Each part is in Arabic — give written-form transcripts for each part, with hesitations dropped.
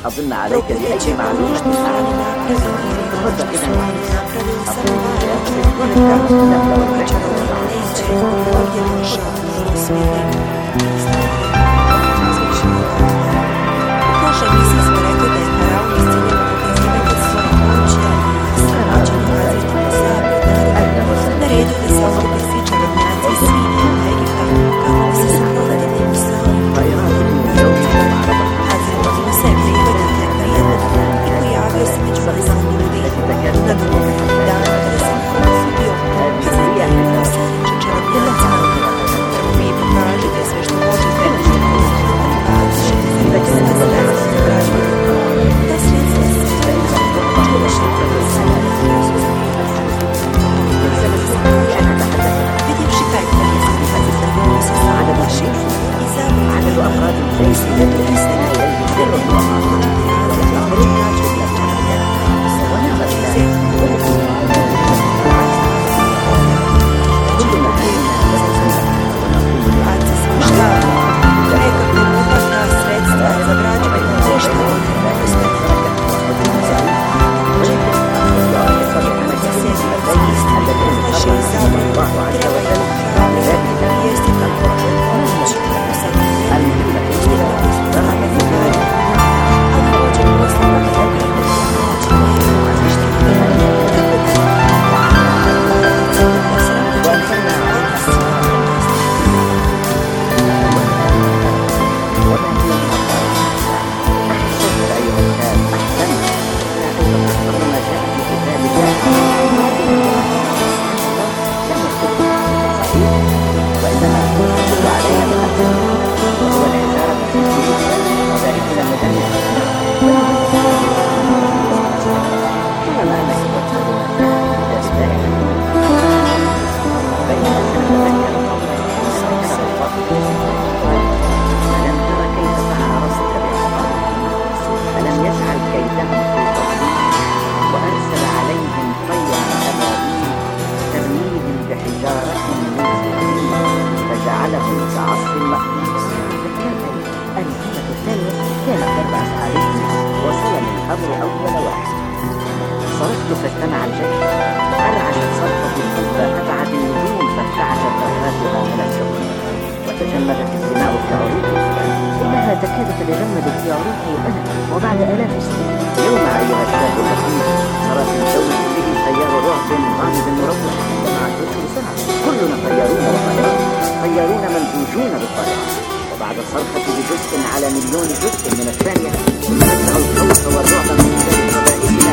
أظن عليك بأي معلومة تفضل إذا فاجتمع الجيش، أرعشت صرخة الحب أبعد النجوم فارتعشت رهباتها من الكون، وتجمدت الدماء في عروقي، إنها تكاد تتجمد في عروقي أنا وبعد آلاف السنين. اليوم أيها الشاب الحكيم ترى في الجو كله تيار رعب غامض مروع، ومع الجسر سنة كلنا طيارون وطيارون، طيارون ممزوجون بالطيران، وبعد الصرخة بجزء على مليون جزء من الثانية نزع الخوف والرعب من قبل قبائلنا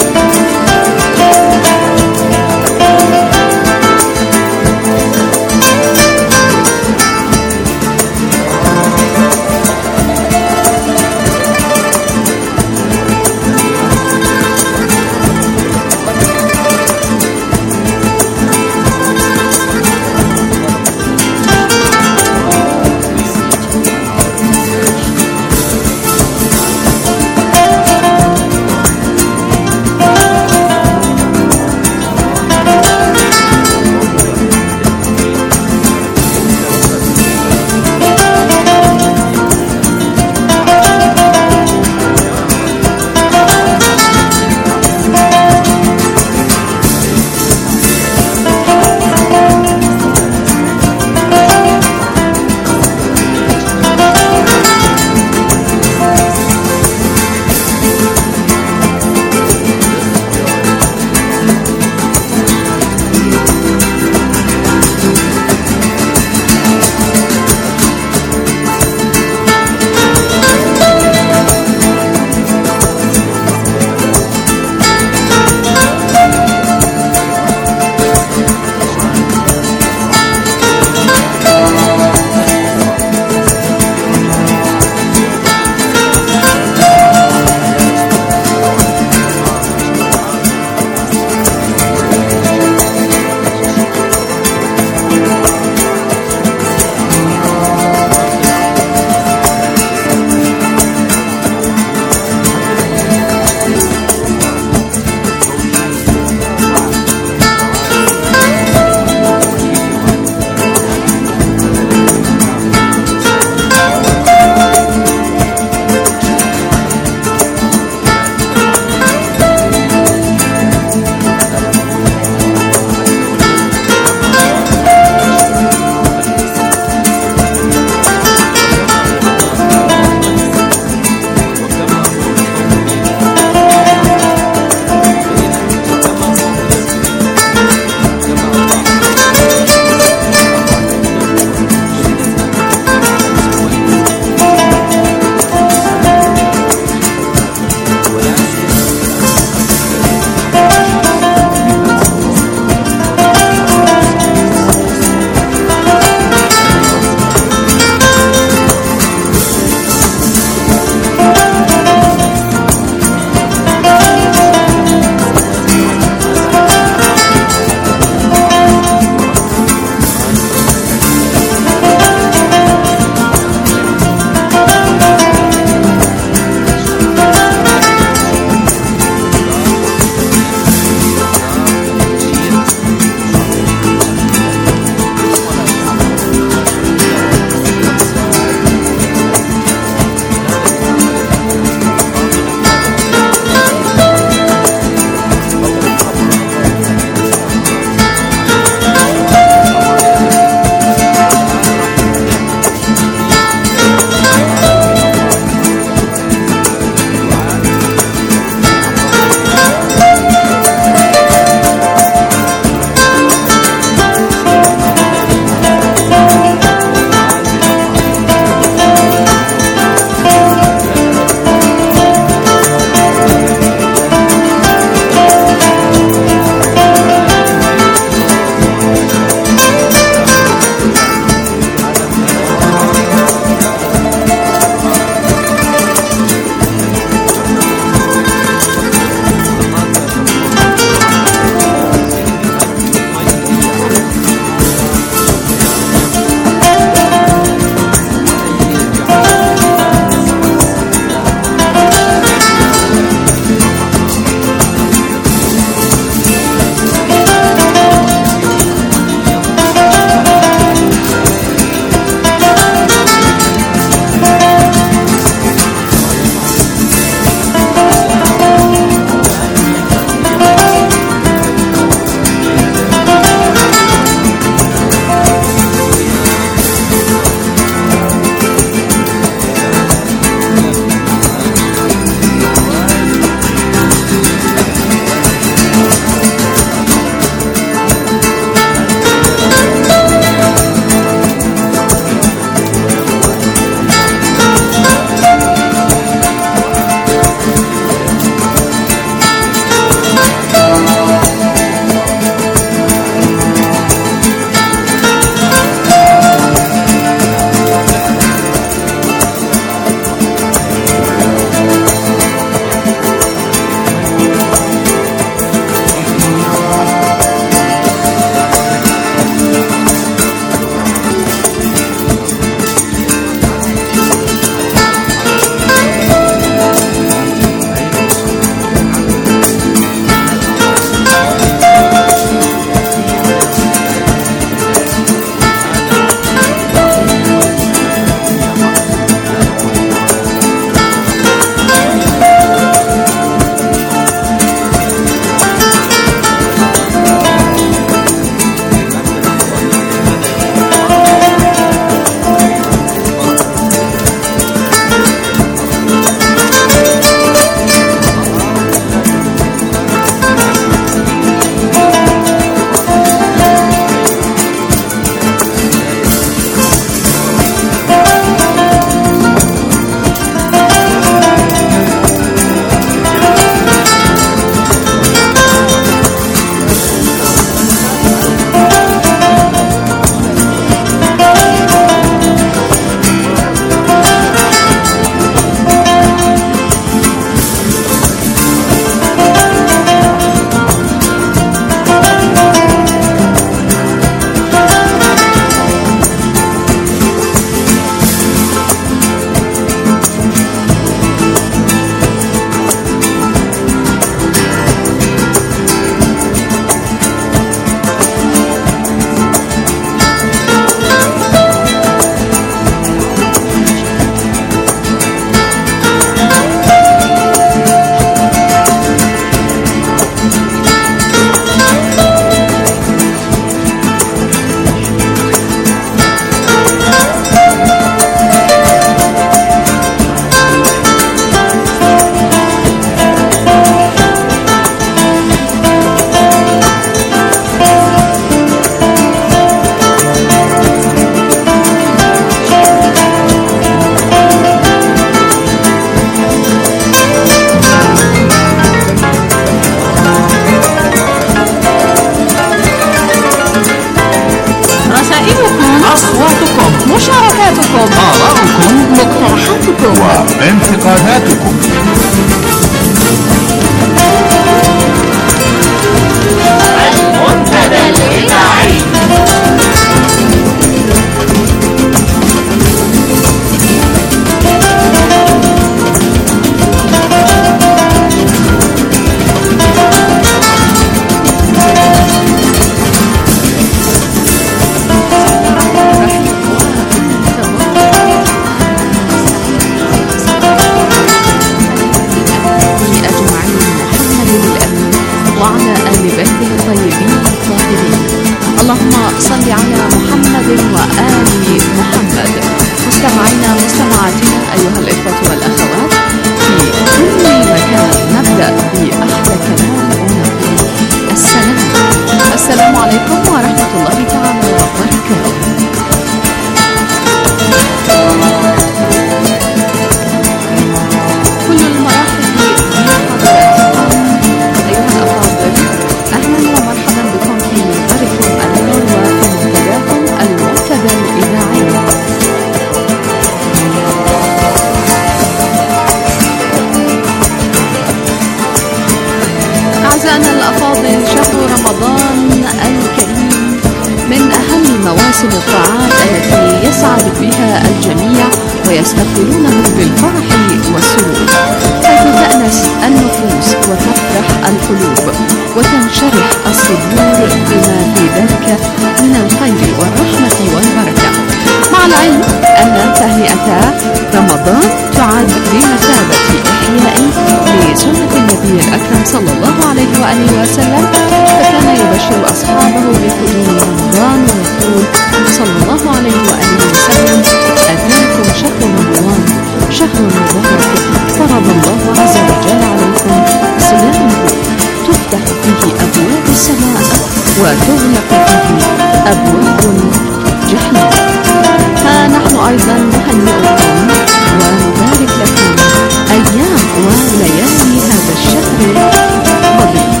مواسم الطاعات التي يسعد فيها الجميع ويستقبلونه بالفرح والسرور، حيث تأنس النفوس وتفرح القلوب وتنشرح الصدور بما في ذلك من الخير والرحمة والبركة، مع العلم أن تهنئة رمضان تعد بمثابة إحياء لسنة النبي الأكرم صلى الله عليه وآله وسلم، فكان يبشر أصحابه بقدوم رمضان ويقول صلى الله عليه وآله وسلم: أتاكم شهر رمضان شهر مبارك فرض الله عز وجل عليكم صيامه، تفتح فيه أبواب السماء وتغلق فيه أبواب الجحيم. فنحن أيضا نهنئكم ونبارك لكم أيام وليالي هذا الشهر الفضيل.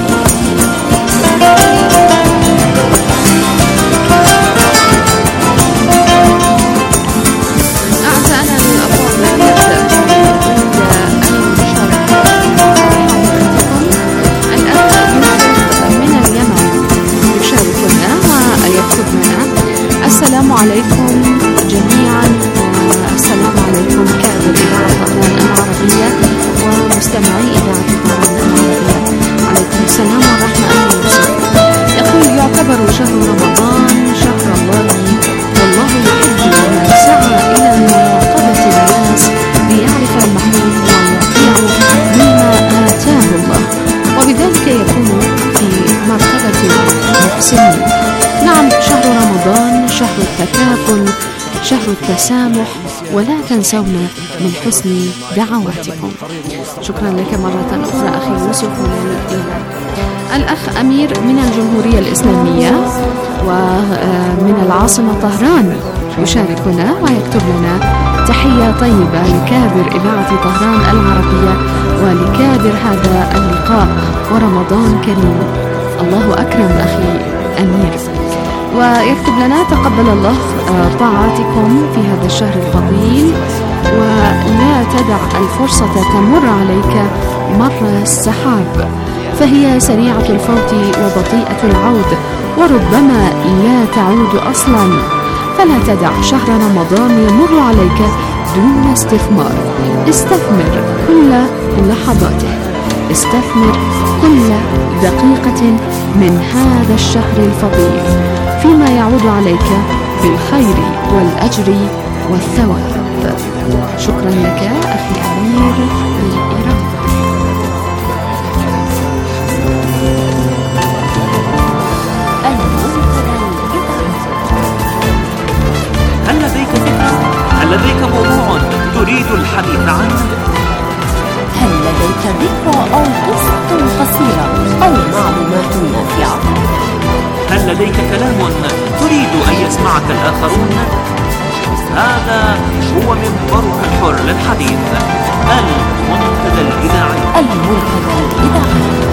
أعزائنا الأفاضل، من اليمن يشاركنا ويكتب لنا: السلام عليكم جميعا، السلام عليكم كادر إذاعة طهران العربية ومستمعي إذاعة طهران العربية، عليكم السلام ورحمة الله وبركاته. يقول: يعتبر شهر رمضان شهر الله، والله يحب من سعى إلى مراقبة الناس ليعرف المحروم ويعطيه مما آتاه الله، وبذلك يكون في مرتبة المحسنين. نعم، شهر رمضان شهر التكافل، شهر التسامح، ولا تنسونا من حسن دعواتكم. شكرا لك مرة أخرى أخي يوسف من الأخ أمير من الجمهورية الإسلامية ومن العاصمة طهران يشاركنا ويكتب لنا: تحية طيبة لكادر إذاعة طهران العربية ولكادر هذا اللقاء، ورمضان كريم. الله أكرم أخي أمير. ويكتب لنا: تقبل الله طاعاتكم في هذا الشهر الفضيل، ولا تدع الفرصة تمر عليك مر السحاب، فهي سريعة الفوت وبطيئة العود، وربما لا تعود أصلا، فلا تدع شهر رمضان يمر عليك دون استثمار. استثمر كل لحظاته، استثمر كل دقيقة من هذا الشهر الفضيل فيما يعود عليك بالخير والأجر والثواب. شكرا لك أخي أمير من إيران. هل لديك فكرة؟ هل لديك موضوع تريد الحديث عنه؟ هل لديك ذكرى أو قصة قصيرة أو معلومات نافعة؟ هل لديك كلام تريد أن يسمعك الآخرون؟ هذا هو منبرك الحر للحديث، المنتدى الإذاعي. المنتدى الإذاعي.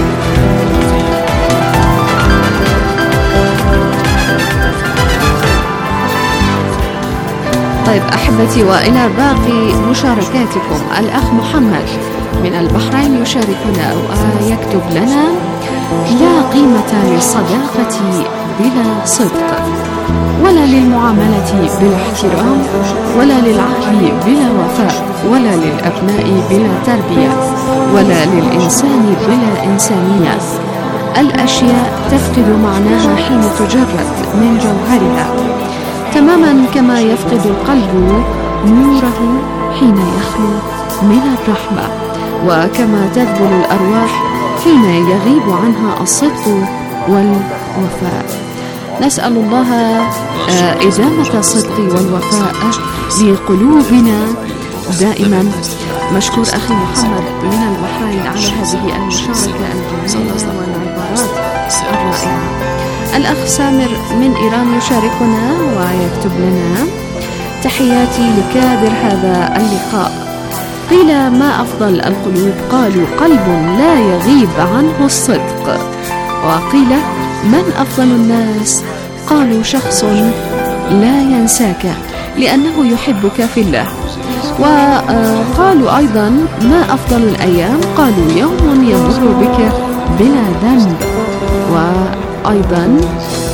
طيب أحبتي، وإلى باقي مشاركاتكم. الأخ محمد من البحرين يشاركنا ويكتب لنا: لا قيمة للصداقة بلا صدق، ولا للمعاملة بلا احترام، ولا للعقل بلا وفاء، ولا للأبناء بلا تربية، ولا للإنسان بلا إنسانية. الأشياء تفقد معناها حين تجرد من جوهرها، تماما كما يفقد القلب نوره حين يخلو من الرحمة، وكما تذبل الأرواح حين يغيب عنها الصدق والوفاء. نسأل الله إدامة الصدق والوفاء لقلوبنا دائما. مشكور أخي محمد من البحرين على هذه المشاركة الجميلة والعبارات الرائعة. الأخ سامر من إيران يشاركنا ويكتب لنا: تحياتي لكادر هذا اللقاء. قيل: ما أفضل القلوب؟ قالوا: قلب لا يغيب عنه الصدق. وقيل: من أفضل الناس؟ قالوا: شخص لا ينساك لأنه يحبك في الله. وقالوا أيضا: ما أفضل الأيام؟ قالوا: يوم يمر بك بلا ذنب. وأيضا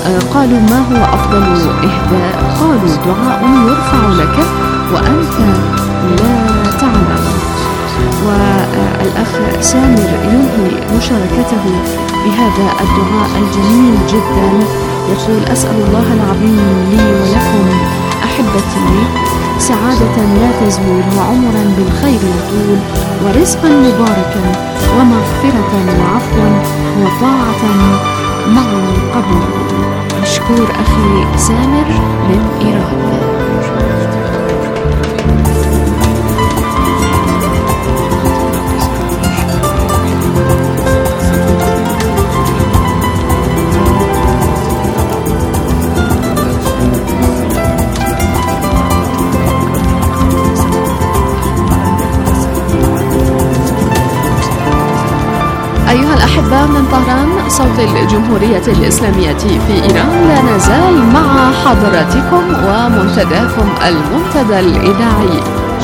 قالوا ما هو أفضل إهداء؟ قالوا دعاء يرفع لك وأنت لا تعلم. والأخ سامر ينهي مشاركته بهذا الدعاء الجميل جدا، يقول: أسأل الله العظيم لي ولكم أحبتي سعادة لا تزول، وعمرا بالخير يطول، ورزقا مباركا، ومغفرة وعفوا، وطاعة مع القبول. مشكور أخي سامر من إيران. أيها الأحبة من طهران صوت الجمهورية الإسلامية في إيران، لا نزال مع حضراتكم ومنتداكم المنتدى الإذاعي.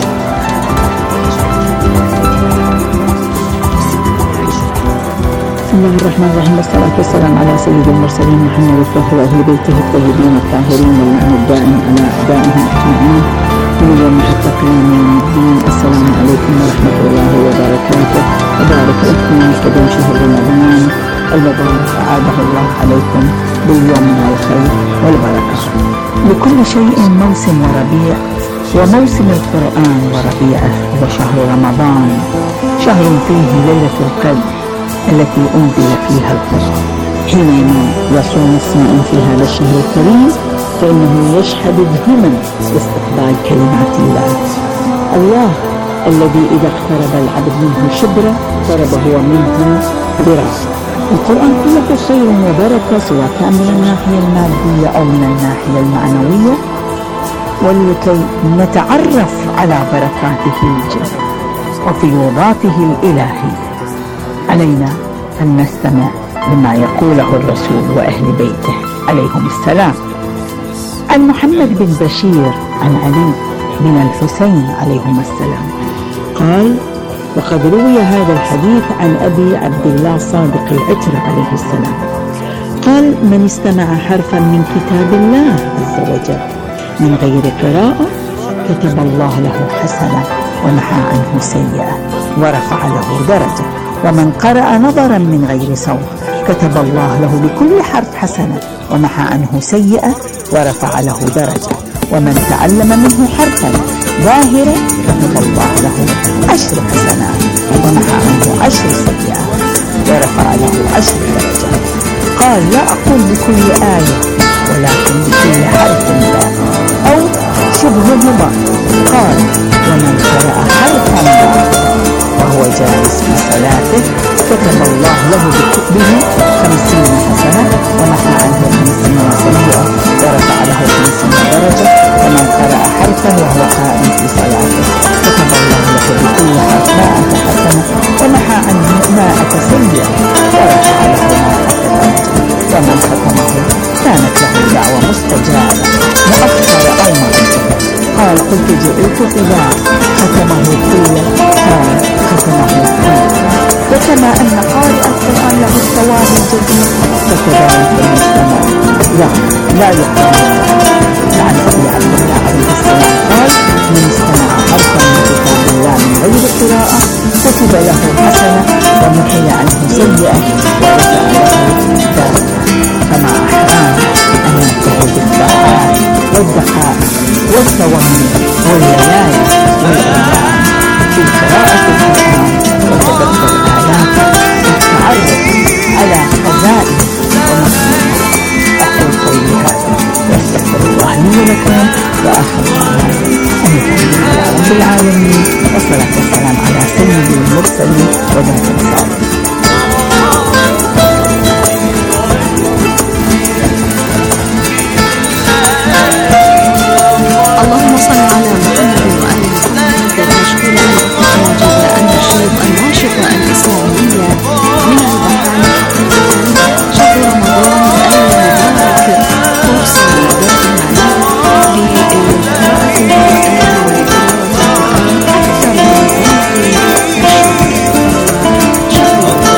بسم الله الرحمن الرحيم، والصلاة والسلام على سيد المرسلين محمد الطاهر وأهل بيته الطيبين الطاهرين، واللعن الدائم على أعدائهم أجمعين من اليوم حتى قيام يوم الدين. السلام عليكم ورحمة الله وبركاته، وبارك لكم مقتدم شهر رمضان المبارك، أعاده الله عليكم باليوم من الخير والبركة. لكل شيء موسم وربيع، وموسم القرآن وربيعه هو شهر رمضان، شهر فيه ليلة القدر التي أنزل فيها القرآن. حينما يصوم الصائم في هذا الشهر الكريم فإنه يشهد الهمم لاستقبال كلمات الله. الله الذي إذا اقترب العبد منه شبرا اقترب هو منه ذراعا. القرآن كله خير وبركة، سواء كان من الناحية المادية أو من الناحية المعنوية، ولكي نتعرف على بركاته الجليلة وفيوضاته الإلهية علينا أن نستمع لما يقوله الرسول وأهل بيته عليهم السلام. عن محمد بن بشير عن علي بن الحسين عليهما السلام قال: وقد روي هذا الحديث عن أبي عبد الله صادق العتر عليه السلام قال: من استمع حرفا من كتاب الله عز وجل من غير قراءة كتب الله له حسنة ومحى عنه سيئة ورفع له درجة، ومن قرأ نظرا من غير صوت كتب الله له بكل حرف حسنة ومحى عنه سيئة ورفع له درجة، ومن تعلم منه حرفا ظاهرا كتب الله له 10 حسنات ومحى عنه 10 سيئات ورفع له 10 درجات. قال: لا أقول بكل آية ولكن بكل حرف أو شبههما. قال: ومن قرأ حرفا وهو جالس في صلاته كتب الله له به 50 حسنة ومحى عنه 50 سيئة ورفع له 50 درجة. ومن قرأ حرفا وهو قائم في صلاته كتب الله له بكل حرف 100 حسنة ومحى عنه 100 سيئة ورفع له 100 درجة. ومن ختمه كانت له دعوة مستجابة مؤخرة أو مؤجلة. قال: قلت جئت إذا ختمه قيل، قال: ختمه قيل. وكما أن قارئ القرآن له الثواب الجزيل فكذلك المستمع لا يقبل. عن أبي عبد الله عليه السلام قال: من استمع حرفا من كتاب الله من غير قراءة كتب له حسنة ومحي عنه سيئة ورفع له درجة. فما أحرام أن ننتهي بالطاعات والدقائق والثواني والليالي والأيام في قراءة القرآن وتدبر آياته والتعرف على خزائن ومصائب. أقول قولي هذا واستغفر الله لي ولكم، وآخر دعوانا أن الحمد لله رب العالمين، والصلاة والسلام على سيد المرسلين وبعد الصالحين. اللهم صل على محمد وآل محمد. مشكورا واجب النشيد الناشطة الإسلامية من البحرين شهر رمضان المبارك، ترسل دائما بقراءة القرآن وتلاوة القرآن أكثر من ذلك. شهر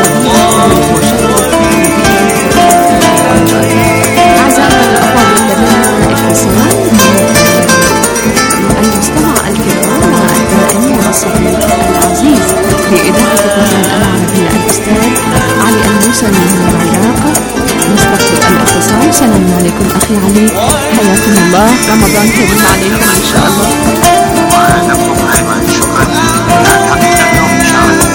عليكم أخي علي، حياكم الله، رمضان كريم عليكم إن شاء الله. ولكم أيضا شكرا. الحقيقة اليوم إن شاء الله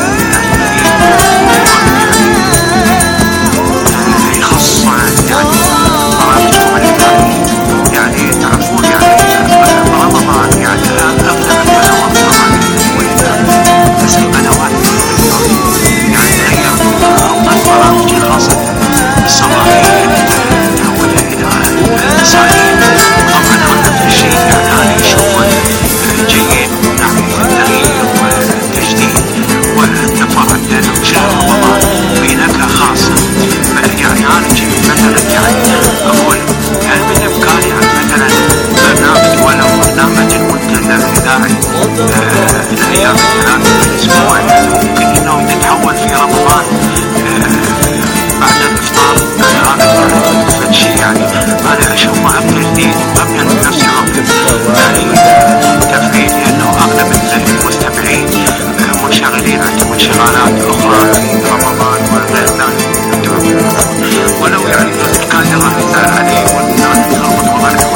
يخص يعني برامجكم الإذاعية. يعني تعرفون يعني رمضان يعني أغلب القنوات والإذاعية، بس القنوات يعني تغير البرامج الخاصة بالصباحية والإسرائيلية. طبعا هذا الشيء يعني أنا أشوفه جيد، يعني تغيير وتجديد والتفاعل لأنه شهر رمضان في نكهة خاصة. يعني أنا مثلا يعني أقول هل بالإمكان يعني مثلا برنامج ولو برنامج المنتدى الإذاعي الأيام الثلاثة في الأسبوع ممكن إنه يتحول في رمضان بعد الإفطار. هذا شيء يعني أنا أشوفه أمر جديد وأمر بنفس الوقت يعني تفعيل، لأنه أغلب المستمعين منشغلين عندهم انشغالات أخرى في رمضان وغير ذلك. ولو يعني كان راح عليه والناس تخربط وغيره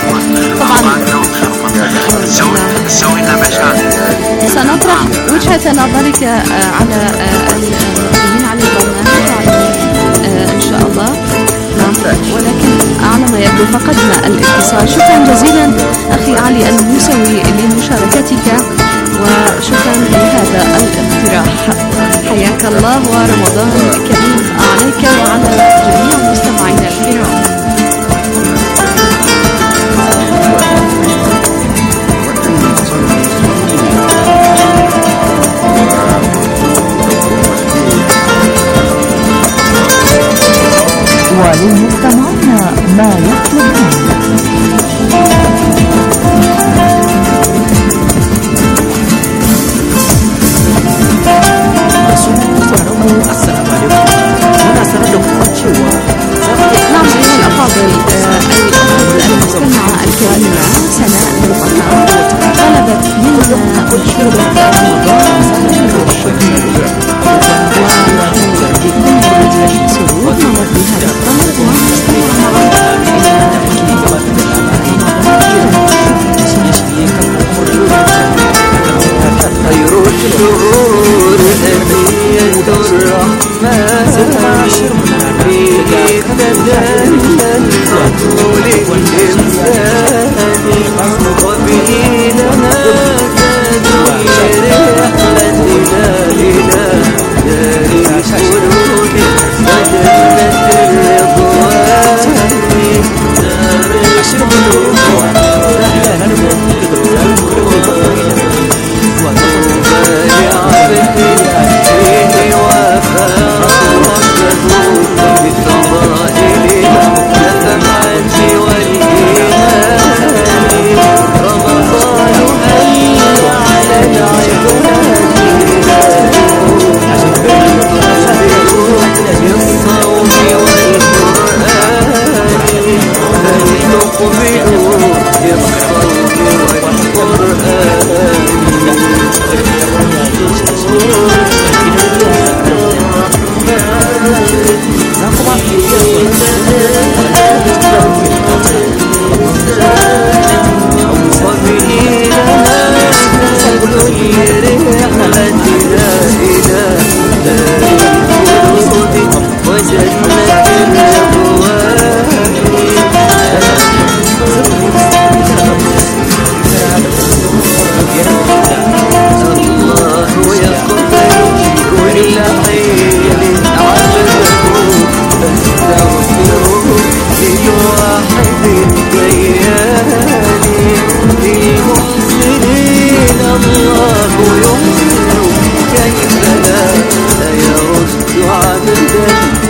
ونخربط نسوي لنا مشاكل. سنطرح وجهة نظرك على المقيمين على البرنامج إن شاء الله. ولكن على ما يبدو فقدنا الاتصال. شكرا جزيلا أخي علي الموسوي لمشاركتك وشكرا لهذا الاقتراح. حياك الله ورمضان كريم عليك وعلى جميع مستمعينا الكرام. وللمستمعين ما يطلبون. السلام عليكم. هنا سندكم cewa نعم أيها الأفاضل، المستمعة الكريمة سناء البطاء طلبت منا منشورة رمضان بكل سرور نمر بهذا الطلب خير الشهور هدية الرحمن فيه تدلى الفضل للإنسان وبه لنا تدير رحلتنا إلى دار الخلود وجنة الرضوان دار الخلود. كيف لا يرد عبدا